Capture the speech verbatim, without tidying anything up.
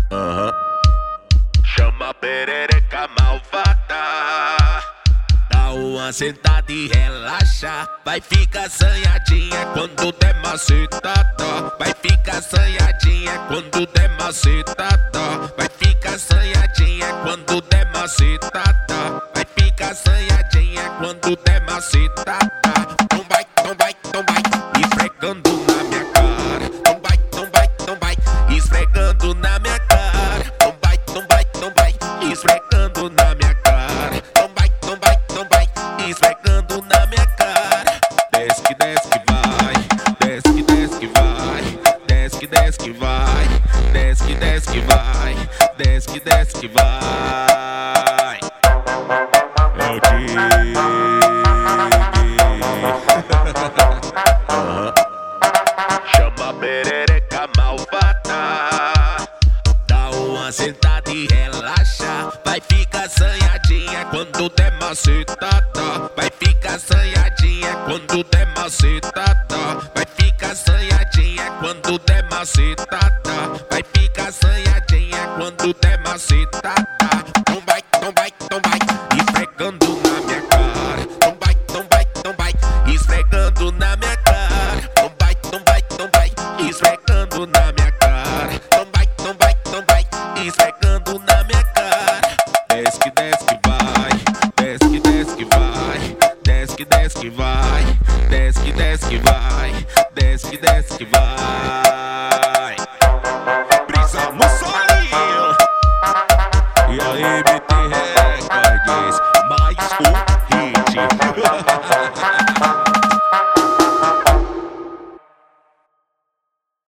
Aham. Chama a perereca malvada, dá uma sentada e relaxa. Vai ficar assanhadinha quando der macetada. Vai ficar assanhadinha quando der macetada. Vai ficar assanhadinha quando der macetada. Vai ficar assanhadinha quando der macetada. Não vai, não vai, não vai, esfregando na minha cara. Não vai, não vai, não vai, esfregando na minha cara. Não vai, não vai, não vai, esfregando na minha cara. Não vai, não vai, não vai, esfregando na minha cara. Desce que desce que vai, desce que desce que vai, desce que desce que vai, desce que desce que vai, desce que desce que vai. É o Dig. Uhum. Chama a perereca malvada, dá uma sentada e relaxa. Vai ficar assanhadinha quando der macetada. Vai ficar assanhadinha quando der macetada. Vai ficar assanhadinha quando der macetada. Vai ficar assanhadinha quando der macetada. Não vai, não vai, não vai, esfregando na minha cara. Não vai, não vai, não vai, esfregando na minha cara. Não vai, não vai, não vai, esfregando na minha